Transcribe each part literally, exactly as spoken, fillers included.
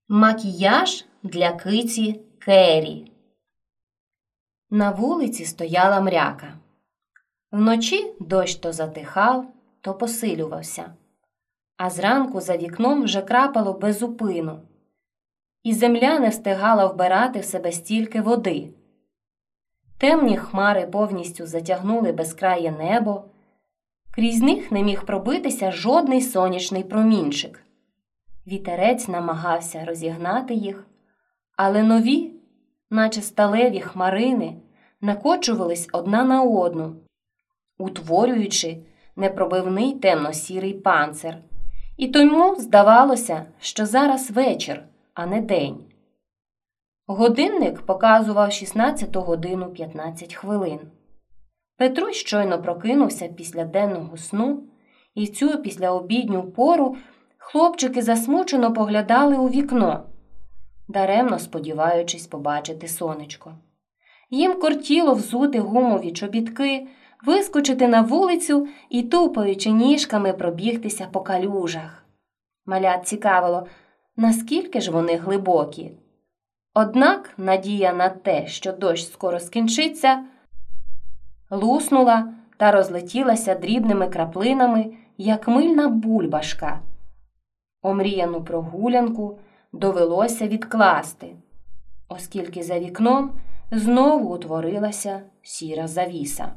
Макіяж для киці Кері. На вулиці стояла мряка. Вночі дощ то затихав, то посилювався, а зранку за вікном вже крапало без упину, і земля не встигала вбирати в себе стільки води. Темні хмари повністю затягнули безкрає небо, крізь них не міг пробитися жодний сонячний промінчик. Вітерець намагався розігнати їх, але нові, наче сталеві хмарини, накочувались одна на одну, утворюючи непробивний темно-сірий панцир. І тому здавалося, що зараз вечір, а не день. Годинник показував шістнадцяту годину п'ятнадцять хвилин. Петрусь щойно прокинувся після денного сну, і в цю післяобідню пору хлопчики засмучено поглядали у вікно, даремно сподіваючись побачити сонечко. Їм кортіло взути гумові чобітки, вискочити на вулицю і, тупаючи ніжками, пробігтися по калюжах. Малят цікавило, наскільки ж вони глибокі. Однак надія на те, що дощ скоро скінчиться, луснула та розлетілася дрібними краплинами, як мильна бульбашка. Омріяну прогулянку довелося відкласти, оскільки за вікном знову утворилася сіра завіса.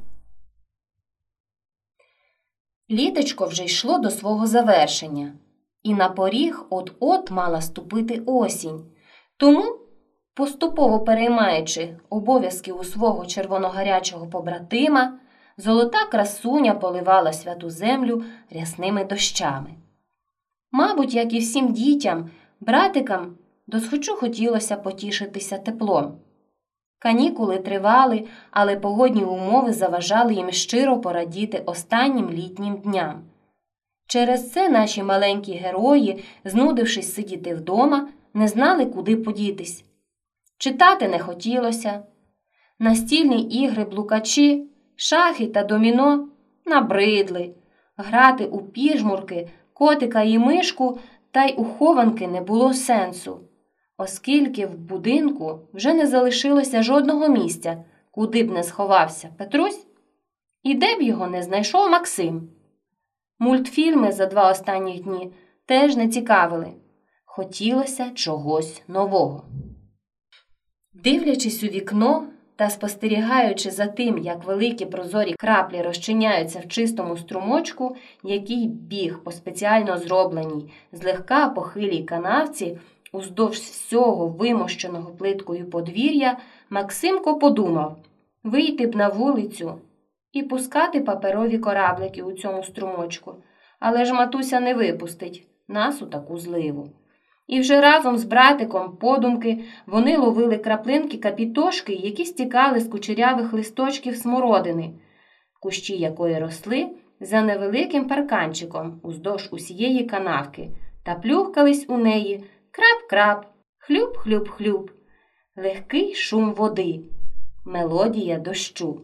Літочко вже йшло до свого завершення, і на поріг от-от мала ступити осінь. Тому, поступово переймаючи обов'язки у свого червоногарячого побратима, золота красуня поливала святу землю рясними дощами. Мабуть, як і всім дітям, братикам досхочу хотілося потішитися теплом. Канікули тривали, але погодні умови заважали їм щиро порадіти останнім літнім дням. Через це наші маленькі герої, знудившись сидіти вдома, не знали, куди подітись. Читати не хотілося. Настільні ігри-блукачі, шахи та доміно набридли. Грати у піжмурки, котика і мишку та й у хованки не було сенсу, оскільки в будинку вже не залишилося жодного місця, куди б не сховався Петрусь, і де б його не знайшов Максим. Мультфільми за два останні дні теж не цікавили. Хотілося чогось нового. Дивлячись у вікно та спостерігаючи за тим, як великі прозорі краплі розчиняються в чистому струмочку, який біг по спеціально зробленій, злегка похилій канавці уздовж всього вимощеного плиткою подвір'я, Максимко подумав вийти б на вулицю і пускати паперові кораблики у цьому струмочку, але ж матуся не випустить нас у таку зливу. І вже разом з братиком подумки вони ловили краплинки-капітошки, які стікали з кучерявих листочків смородини, кущі якої росли за невеликим парканчиком уздовж усієї канавки, та плюхкались у неї крап-крап, хлюб-хлюб-хлюб, легкий шум води, мелодія дощу.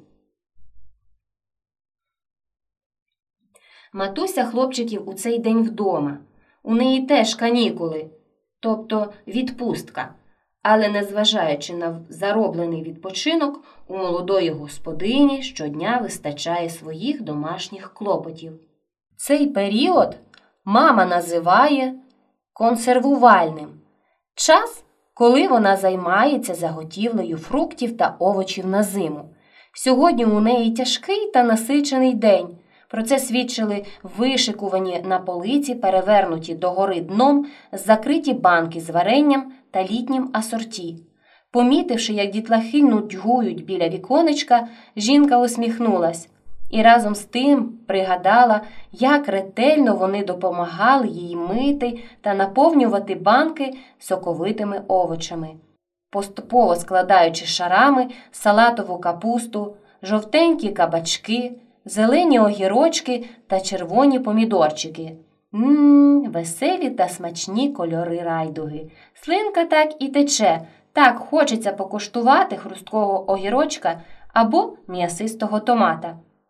Матуся хлопчиків у цей день вдома. У неї теж канікули, тобто відпустка, але незважаючи на зароблений відпочинок, у молодої господині щодня вистачає своїх домашніх клопотів. Цей період мама називає консервувальним. Час, коли вона займається заготівлею фруктів та овочів на зиму. Сьогодні у неї тяжкий та насичений день. Про це свідчили вишикувані на полиці, перевернуті догори дном, закриті банки з варенням та літнім асорті. Помітивши, як дітлахи нудьгують біля віконечка, жінка усміхнулась і разом з тим пригадала, як ретельно вони допомагали їй мити та наповнювати банки соковитими овочами, поступово складаючи шарами салатову капусту, жовтенькі кабачки, зелені огірочки та червоні помідорчики. Ммм, веселі та смачні кольори райдуги. Слинка так і тече, так хочеться покуштувати хрусткого огірочка або м'ясистого томата.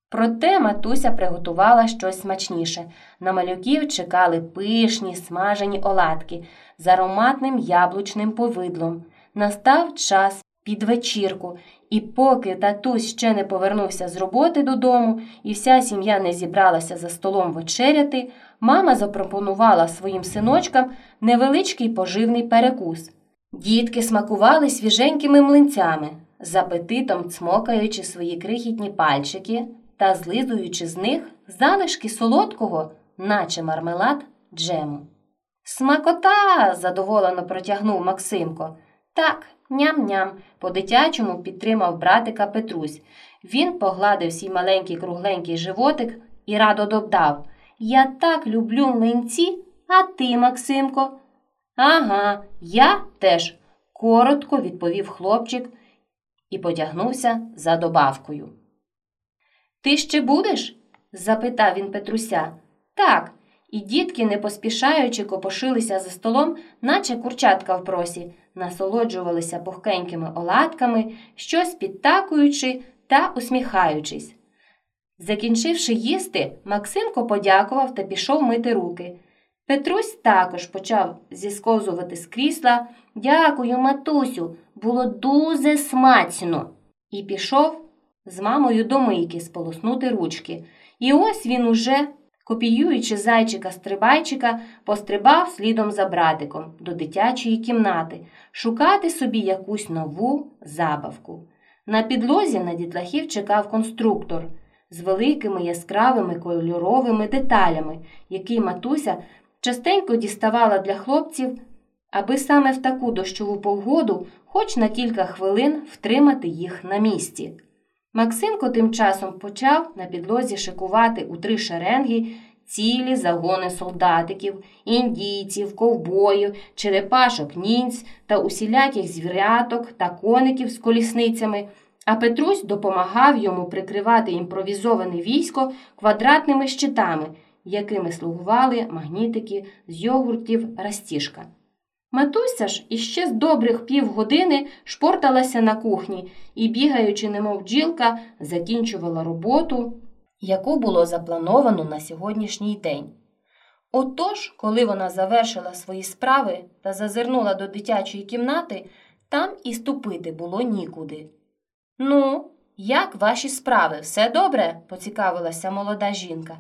Проте матуся приготувала щось смачніше. На малюків чекали пишні смажені оладки з ароматним яблучним повидлом. Настав час під вечірку, і поки татусь ще не повернувся з роботи додому і вся сім'я не зібралася за столом вечеряти, мама запропонувала своїм синочкам невеличкий поживний перекус. Дітки смакували свіженькими млинцями, з апетитом цмокаючи свої крихітні пальчики та злизуючи з них залишки солодкого, наче мармелад, джему. «Смакота!» – задоволено протягнув Максимко. «Так, ням-ням!» – по-дитячому підтримав братика Петрусь. Він погладив свій маленький кругленький животик і радо додав: «Я так люблю млинці, а ти, Максимко?» «Ага, я теж», – коротко відповів хлопчик і потягнувся за добавкою. «Ти ще будеш?» – запитав він Петруся. «Так». І дітки, не поспішаючи, копошилися за столом, наче курчатка в просі, насолоджувалися пухкенькими оладками, щось підтакуючи та усміхаючись. Закінчивши їсти, Максимко подякував та пішов мити руки. Петрусь також почав зісковзувати з крісла. «Дякую, матусю, було дуже смачно!» І пішов з мамою до мийки сполоснути ручки. І ось він уже, копіюючи зайчика-стрибайчика, пострибав слідом за братиком до дитячої кімнати, шукати собі якусь нову забавку. На підлозі на дітлахів чекав конструктор з великими яскравими кольоровими деталями, який матуся частенько діставала для хлопців, аби саме в таку дощову погоду хоч на кілька хвилин втримати їх на місці. Максимко тим часом почав на підлозі шикувати у три шеренги цілі загони солдатиків, індійців, ковбоїв, черепашок, ніндзь та усіляких звіряток та коників з колісницями, а Петрусь допомагав йому прикривати імпровізоване військо квадратними щитами, якими слугували магнітики з йогуртів «Растішка». Матуся ж іще з добрих півгодини шпорталася на кухні і, бігаючи немов бджілка, закінчувала роботу, яку було заплановано на сьогоднішній день. Отож, коли вона завершила свої справи та зазирнула до дитячої кімнати, там і ступити було нікуди. «Ну, як ваші справи? Все добре?» – поцікавилася молода жінка.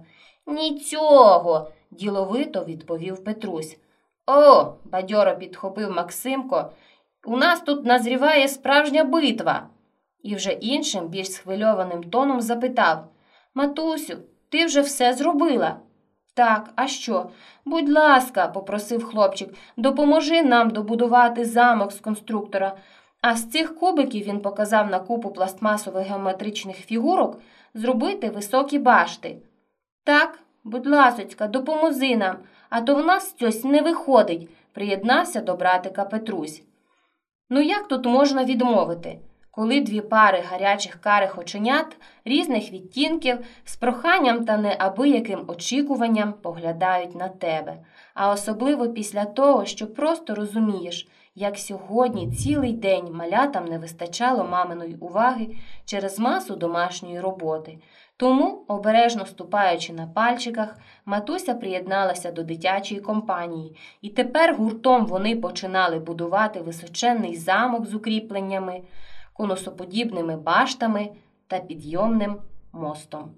«Нічого», – діловито відповів Петрусь. «О!» – бадьоро підхопив Максимко. «У нас тут назріває справжня битва!» І вже іншим, більш схвильованим тоном запитав: «Матусю, ти вже все зробила?» «Так, а що? Будь ласка», – попросив хлопчик, – «допоможи нам добудувати замок з конструктора». А з цих кубиків, він показав на купу пластмасових геометричних фігурок, зробити високі башти. «Так, будь ласочка, допоможи нам, а то в нас щось не виходить», – приєднався до братика Петрусь. Ну як тут можна відмовити, коли дві пари гарячих карих оченят різних відтінків з проханням та неабияким очікуванням поглядають на тебе, а особливо після того, що просто розумієш, як сьогодні цілий день малятам не вистачало маминої уваги через масу домашньої роботи. Тому, обережно ступаючи на пальчиках, матуся приєдналася до дитячої компанії, і тепер гуртом вони починали будувати височенний замок з укріпленнями, конусоподібними баштами та підйомним мостом.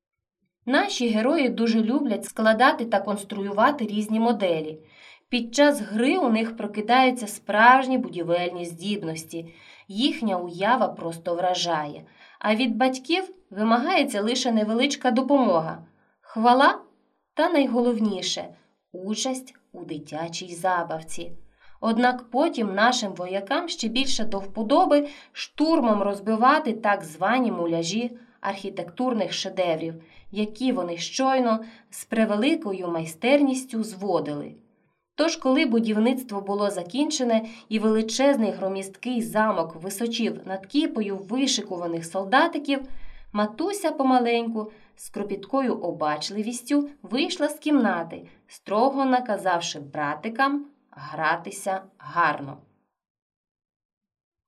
Наші герої дуже люблять складати та конструювати різні моделі. Під час гри у них прокидаються справжні будівельні здібності, їхня уява просто вражає, а від батьків вимагається лише невеличка допомога, хвала та, найголовніше, участь у дитячій забавці. Однак потім нашим воякам ще більше до вподоби штурмом розбивати так звані муляжі архітектурних шедеврів, які вони щойно з превеликою майстерністю зводили. Тож, коли будівництво було закінчене і величезний громісткий замок височив над кіпою вишикуваних солдатиків, матуся помаленьку з кропіткою обачливістю вийшла з кімнати, строго наказавши братикам гратися гарно.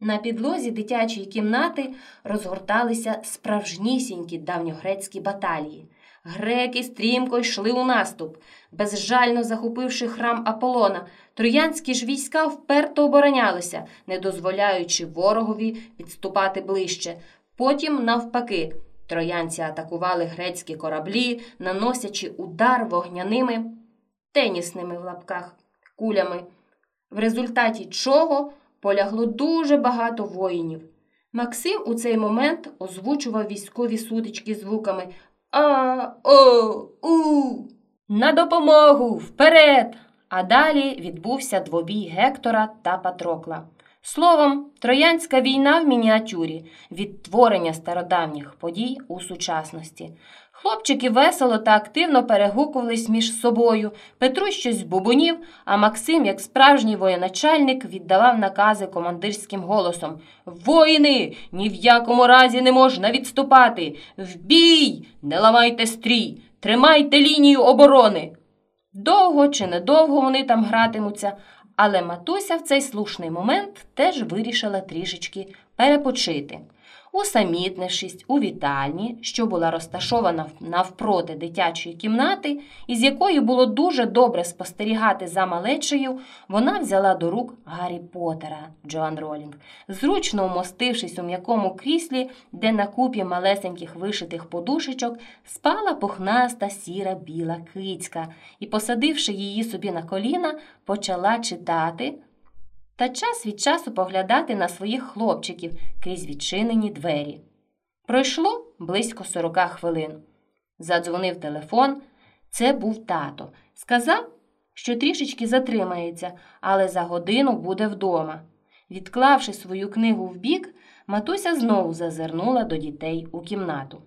На підлозі дитячої кімнати розгорталися справжнісінькі давньогрецькі баталії. Греки стрімко йшли у наступ, безжально захопивши храм Аполлона. Троянські ж війська вперто оборонялися, не дозволяючи ворогові підступати ближче. Потім, навпаки, троянці атакували грецькі кораблі, наносячи удар вогняними, тенісними в лапках, кулями, в результаті чого полягло дуже багато воїнів. Максим у цей момент озвучував військові сутички звуками «А, о, у». «На допомогу! Вперед!» А далі відбувся двобій Гектора та Патрокла. Словом, Троянська війна в мініатюрі – відтворення стародавніх подій у сучасності. Хлопчики весело та активно перегукувались між собою. Петрусь щось бубонів, а Максим, як справжній воєначальник, віддавав накази командирським голосом. «Воїни! Ні в якому разі не можна відступати! В бій! Не ламайте стрій! Тримайте лінію оборони!» Довго чи недовго вони там гратимуться, але матуся в цей слушний момент теж вирішила трішечки перепочити. Усамітнившись у вітальні, що була розташована навпроти дитячої кімнати, із якої було дуже добре спостерігати за малечею, вона взяла до рук Гаррі Поттера, Джоан Ролінг, зручно вмостившись у м'якому кріслі, де на купі малесеньких вишитих подушечок спала пухнаста сіра біла кицька, і, посадивши її собі на коліна, почала читати та час від часу поглядати на своїх хлопчиків крізь відчинені двері. Пройшло близько сорока хвилин. Задзвонив телефон. Це був тато. Сказав, що трішечки затримається, але за годину буде вдома. Відклавши свою книгу вбік, матуся знову зазирнула до дітей у кімнату.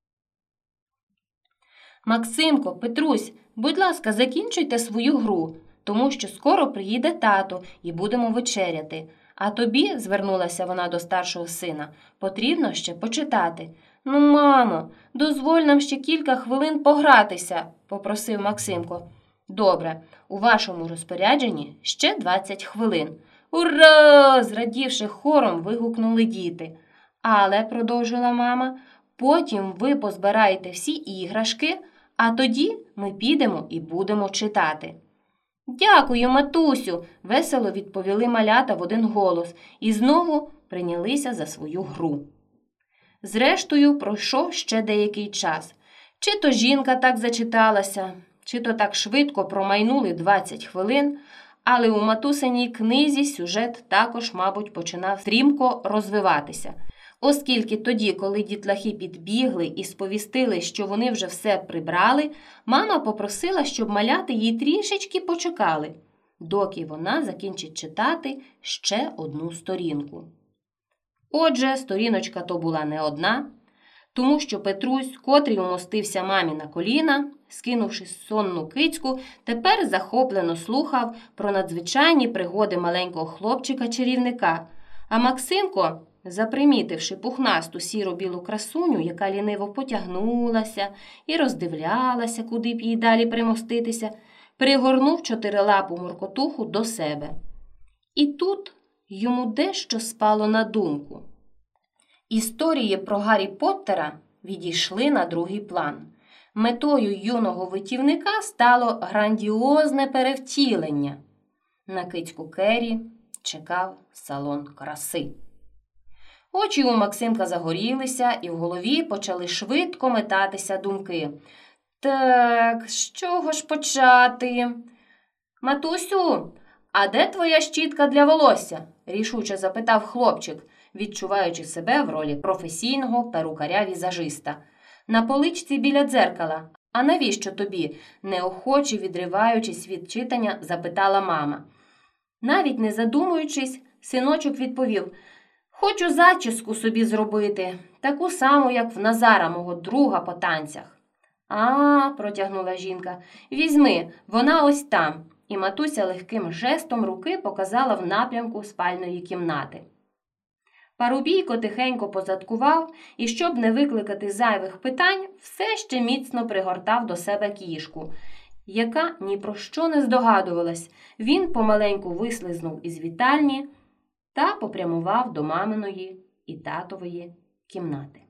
«Максимко, Петрусь, будь ласка, закінчуйте свою гру, тому що скоро приїде тато і будемо вечеряти. А тобі, – звернулася вона до старшого сина, – потрібно ще почитати». «Ну, мамо, дозволь нам ще кілька хвилин погратися», – попросив Максимко. «Добре, у вашому розпорядженні ще двадцять хвилин». «Ура!» – зрадівши хором, вигукнули діти. «Але, – продовжила мама, – потім ви позбираєте всі іграшки, а тоді ми підемо і будемо читати». «Дякую, матусю!» – весело відповіли малята в один голос і знову прийнялися за свою гру. Зрештою, пройшов ще деякий час. Чи то жінка так зачиталася, чи то так швидко промайнули двадцять хвилин, але у матусиній книзі сюжет також, мабуть, починав стрімко розвиватися. Оскільки тоді, коли дітлахи підбігли і сповістили, що вони вже все прибрали, мама попросила, щоб маляти їй трішечки почекали, доки вона закінчить читати ще одну сторінку. Отже, сторіночка то була не одна, тому що Петрусь, котрий умостився мамі на коліна, скинувши сонну кицьку, тепер захоплено слухав про надзвичайні пригоди маленького хлопчика-чарівника, а Максимко, запримітивши пухнасту сіро-білу красуню, яка ліниво потягнулася і роздивлялася, куди б їй далі примоститися, пригорнув чотирилапу муркотуху до себе. І тут йому дещо спало на думку. Історії про Гаррі Поттера відійшли на другий план. Метою юного витівника стало грандіозне перевтілення. На кицьку Керрі чекав салон краси. Очі у Максимка загорілися, і в голові почали швидко метатися думки. «Так, з чого ж почати?» «Матусю, а де твоя щітка для волосся?» – рішуче запитав хлопчик, відчуваючи себе в ролі професійного перукаря-візажиста. «На поличці біля дзеркала. А навіщо тобі?» – неохоче відриваючись від читання, запитала мама. Навіть не задумуючись, синочок відповів: «Хочу зачіску собі зробити, таку саму, як в Назара, мого друга по танцях». «А, – протягнула жінка, – візьми, вона ось там». І матуся легким жестом руки показала в напрямку спальної кімнати. Парубійко тихенько позадкував і, щоб не викликати зайвих питань, все ще міцно пригортав до себе кішку, яка ні про що не здогадувалась. Він помаленьку вислизнув із вітальні, та попрямував до маминої і татової кімнати.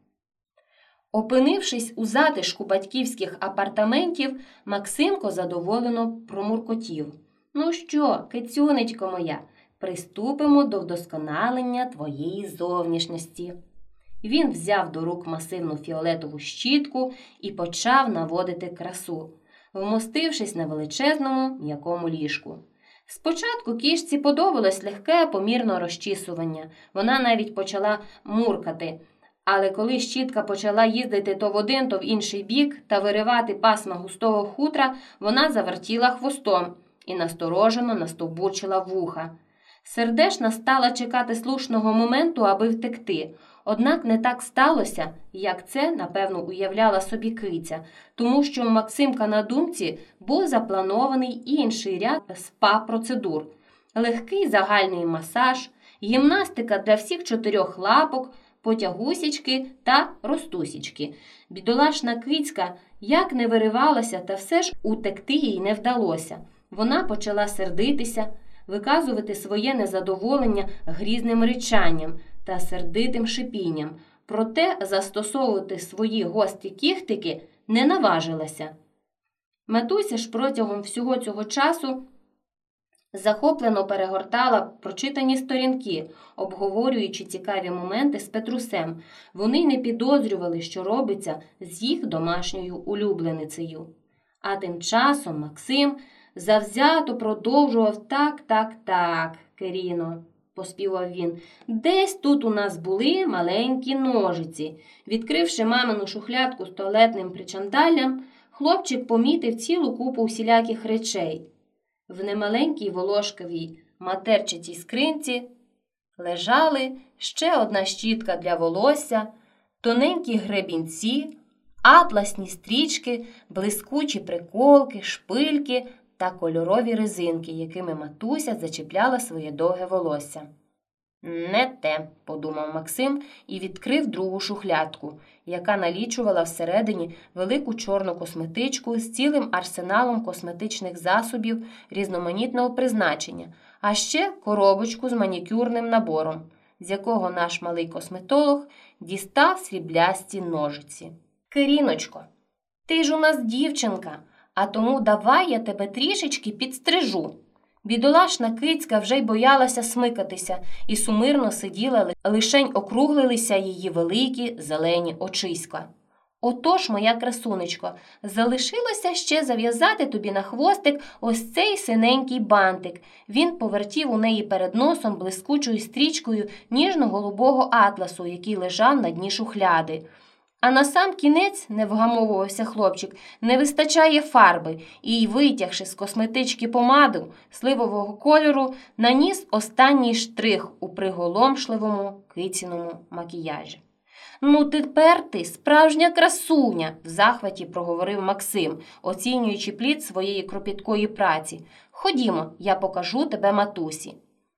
Опинившись у затишку батьківських апартаментів, Максимко задоволено промуркотів. «Ну що, кицюнечко моя, приступимо до вдосконалення твоєї зовнішності». Він взяв до рук масивну фіолетову щітку і почав наводити красу, вмостившись на величезному м'якому ліжку. Спочатку кішці подобалось легке, помірне розчісування. Вона навіть почала муркати. Але коли щітка почала їздити то в один, то в інший бік та виривати пасма густого хутра, вона завертіла хвостом і насторожено настовбурчила вуха. Сердешна стала чекати слушного моменту, аби втекти. Однак не так сталося, як це, напевно, уявляла собі киця, тому що у Максимка на думці був запланований інший ряд спа-процедур. Легкий загальний масаж, гімнастика для всіх чотирьох лапок, потягусічки та ростусічки. Бідолашна кицька як не виривалася, та все ж утекти їй не вдалося. Вона почала сердитися, виказувати своє незадоволення грізним ричанням та сердитим шипінням, проте застосовувати свої гострі кіхтики не наважилася. Матуся ж протягом всього цього часу захоплено перегортала прочитані сторінки, обговорюючи цікаві моменти з Петрусем. Вони не підозрювали, що робиться з їх домашньою улюбленицею. А тим часом Максим завзято продовжував «так, так, так, Керіно», поспівав він. «Десь тут у нас були маленькі ножиці». Відкривши мамину шухлядку з туалетним причандаллям, хлопчик помітив цілу купу всіляких речей. В немаленькій волошковій матерчатій скринці лежали ще одна щітка для волосся, тоненькі гребінці, атласні стрічки, блискучі приколки, шпильки та кольорові резинки, якими матуся зачіпляла своє довге волосся. «Не те», – подумав Максим і відкрив другу шухлядку, яка налічувала всередині велику чорну косметичку з цілим арсеналом косметичних засобів різноманітного призначення, а ще коробочку з манікюрним набором, з якого наш малий косметолог дістав сріблясті ножиці. «Керіночко, ти ж у нас дівчинка, а тому давай я тебе трішечки підстрижу». Бідолашна кицька вже й боялася смикатися і сумирно сиділа, лишень округлилися її великі зелені очиська. «Отож, моя красунечко, залишилося ще зав'язати тобі на хвостик ось цей синенький бантик». Він повертів у неї перед носом блискучою стрічкою ніжно-голубого атласу, який лежав на дні шухляди. А на сам кінець, не вгамовувався хлопчик, не вистачає фарби, і, витягши з косметички помаду сливового кольору, наніс останній штрих у приголомшливому киціному макіяжі. «Ну тепер ти справжня красуня», – в захваті проговорив Максим, оцінюючи плід своєї кропіткої праці. «Ходімо, я покажу тебе матусі».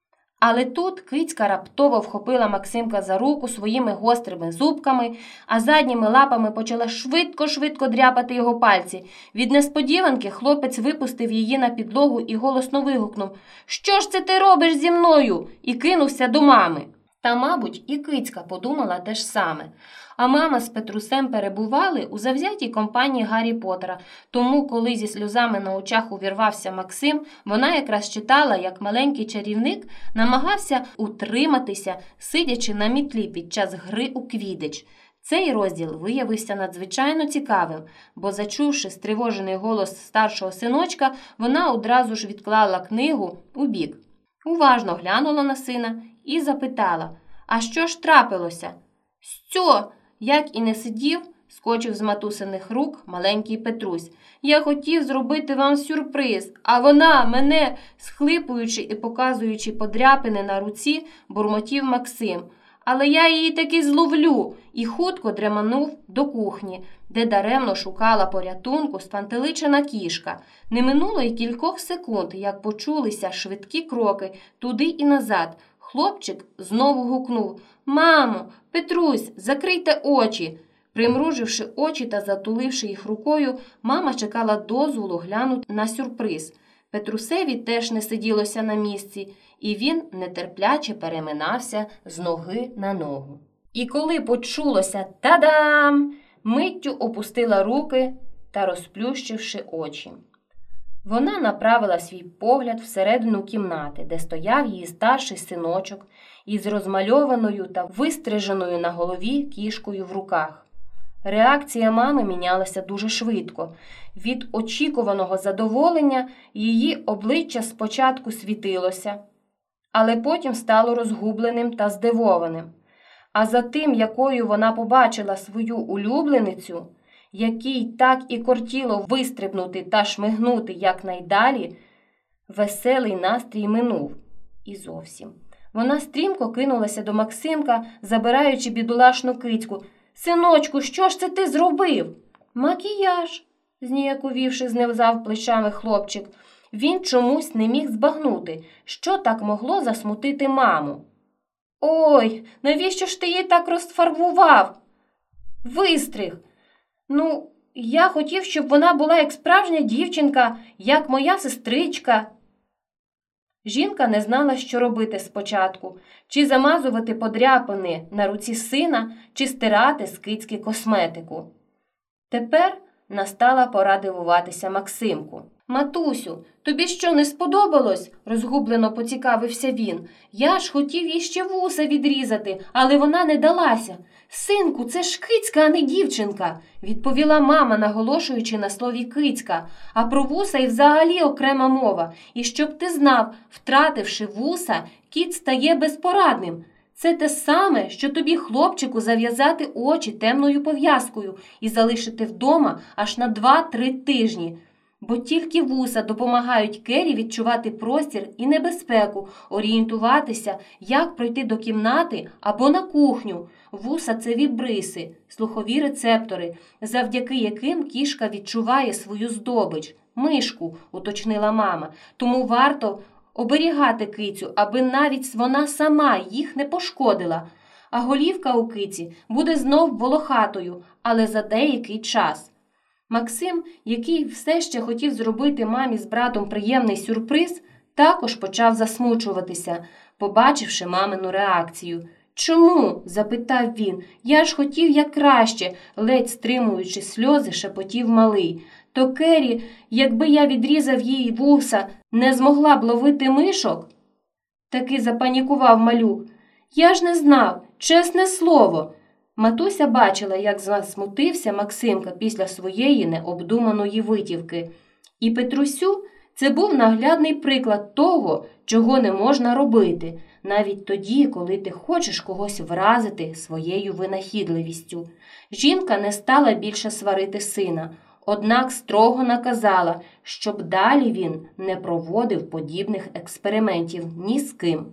Але тут кицька раптово вхопила Максимка за руку своїми гострими зубками, а задніми лапами почала швидко-швидко дряпати його пальці. Від несподіванки хлопець випустив її на підлогу і голосно вигукнув: «Що ж це ти робиш зі мною?» і кинувся до мами. Та, мабуть, і кицька подумала те ж саме. А мама з Петрусем перебували у завзятій компанії Гаррі Поттера, тому, коли зі сльозами на очах увірвався Максим, вона якраз читала, як маленький чарівник намагався утриматися, сидячи на мітлі під час гри у квіддич. Цей розділ виявився надзвичайно цікавим, бо, зачувши стривожений голос старшого синочка, вона одразу ж відклала книгу у бік, уважно глянула на сина і запитала: «А що ж трапилося?» «Сцьо!» Як і не сидів, скочив з матусиних рук маленький Петрусь. «Я хотів зробити вам сюрприз, а вона мене», схлипуючи і показуючи подряпини на руці, бурмотів Максим. «Але я її таки зловлю», і хутко дреманув до кухні, де даремно шукала порятунку спантеличена кішка. Не минуло й кількох секунд, як почулися швидкі кроки туди і назад. Хлопчик знову гукнув: «Мамо, Петрусь, закрийте очі!» Примруживши очі та затуливши їх рукою, мама чекала дозволу глянути на сюрприз. Петрусеві теж не сиділося на місці, і він нетерпляче переминався з ноги на ногу. І коли почулося «та-дам!», миттю опустила руки та розплющивши очі. Вона направила свій погляд всередину кімнати, де стояв її старший синочок із розмальованою та вистриженою на голові кішкою в руках. Реакція мами мінялася дуже швидко. Від очікуваного задоволення її обличчя спочатку світилося, але потім стало розгубленим та здивованим. А за тим, якою вона побачила свою улюбленицю, якій так і кортіло вистрибнути та шмигнути якнайдалі, веселий настрій минув. І зовсім. Вона стрімко кинулася до Максимка, забираючи бідолашну кицьку. «Синочку, що ж це ти зробив?» «Макіяж», – зніяковівши, знизав плечами хлопчик. Він чомусь не міг збагнути, що так могло засмутити маму. «Ой, навіщо ж ти її так розфарбував?» «Вистриг. Ну, я хотів, щоб вона була як справжня дівчинка, як моя сестричка». Жінка не знала, що робити спочатку, чи замазувати подряпини на руці сина, чи стирати з кицьки косметику. Тепер настала пора дивуватися Максимку. «Матусю, тобі що, не сподобалось?» – розгублено поцікавився він. «Я ж хотів їй ще вуса відрізати, але вона не далася». «Синку, це ж кицька, а не дівчинка», – відповіла мама, наголошуючи на слові «кицька». «А про вуса і взагалі окрема мова. І щоб ти знав, втративши вуса, кіт стає безпорадним. Це те саме, що тобі, хлопчику, зав'язати очі темною пов'язкою і залишити вдома аж на два-три тижні. Бо тільки вуса допомагають Кері відчувати простір і небезпеку, орієнтуватися, як пройти до кімнати або на кухню. Вуса – це вібриси, слухові рецептори, завдяки яким кішка відчуває свою здобич – мишку», – уточнила мама. «Тому варто оберігати кицю, аби навіть вона сама їх не пошкодила. А голівка у киці буде знов волохатою, але за деякий час». Максим, який все ще хотів зробити мамі з братом приємний сюрприз, також почав засмучуватися, побачивши мамину реакцію. «Чому?» – запитав він. «Я ж хотів як краще», – ледь стримуючи сльози, шепотів малий. «То Кері, якби я відрізав їй вуса, не змогла б ловити мишок?» Таки запанікував малюк. «Я ж не знав, чесне слово». Матуся бачила, як засмутився Максимка після своєї необдуманої витівки. І Петрусю це був наглядний приклад того, чого не можна робити, навіть тоді, коли ти хочеш когось вразити своєю винахідливістю. Жінка не стала більше сварити сина, однак строго наказала, щоб далі він не проводив подібних експериментів ні з ким.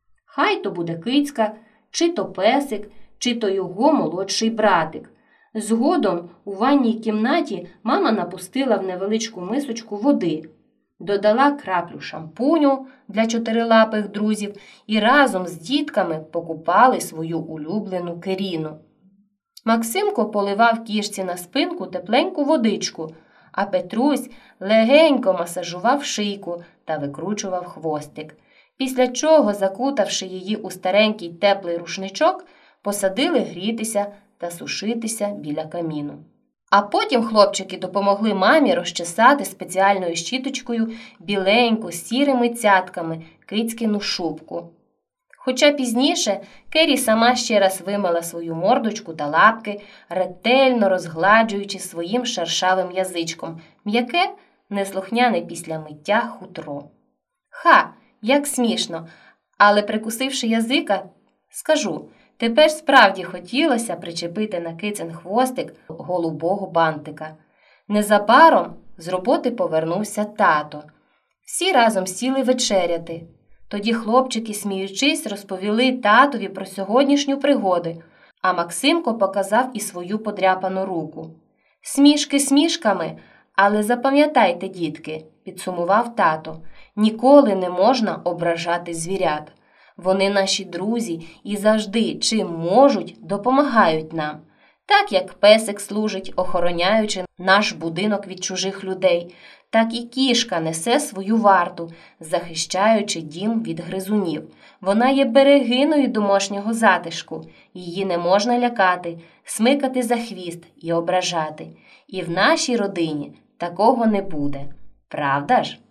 Хай то буде кицька, чи то песик, чи то його молодший братик. Згодом у ванній кімнаті мама напустила в невеличку мисочку води, додала краплю шампуню для чотирилапих друзів і разом з дітками покупали свою улюблену Керіну. Максимко поливав кішці на спинку тепленьку водичку, а Петрусь легенько масажував шийку та викручував хвостик. Після чого, закутавши її у старенький теплий рушничок, посадили грітися та сушитися біля каміну. А потім хлопчики допомогли мамі розчесати спеціальною щіточкою біленьку з сірими цятками кицькину шубку. Хоча пізніше Кері сама ще раз вимила свою мордочку та лапки, ретельно розгладжуючи своїм шершавим язичком м'яке, неслухняне після миття хутро. Ха, як смішно, але прикусивши язика, скажу, тепер справді хотілося причепити на кицин хвостик голубого бантика. Незабаром з роботи повернувся тато. Всі разом сіли вечеряти. Тоді хлопчики, сміючись, розповіли татові про сьогоднішню пригоду, а Максимко показав і свою подряпану руку. «Смішки смішками, але запам'ятайте, дітки», – підсумував тато, – «ніколи не можна ображати звірят. Вони наші друзі і завжди, чим можуть, допомагають нам. Так як песик служить, охороняючи наш будинок від чужих людей, Так і кішка несе свою варту, захищаючи дім від гризунів. Вона є берегиною домашнього затишку. Її не можна лякати, смикати за хвіст і ображати. І в нашій родині такого не буде. Правда ж?